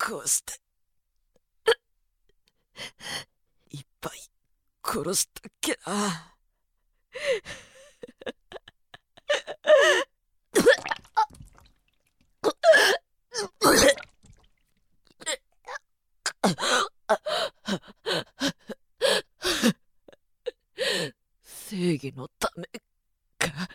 こうしていっぱい殺したっけな。正義のためか。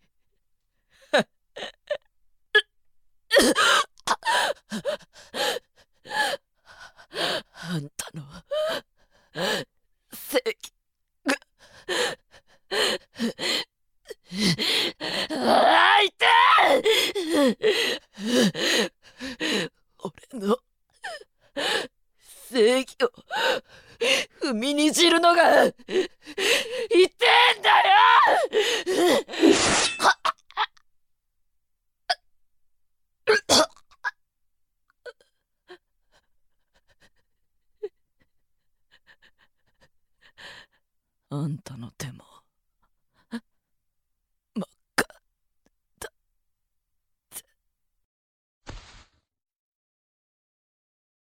あんたの正義があいて俺の正義を踏みにじるのが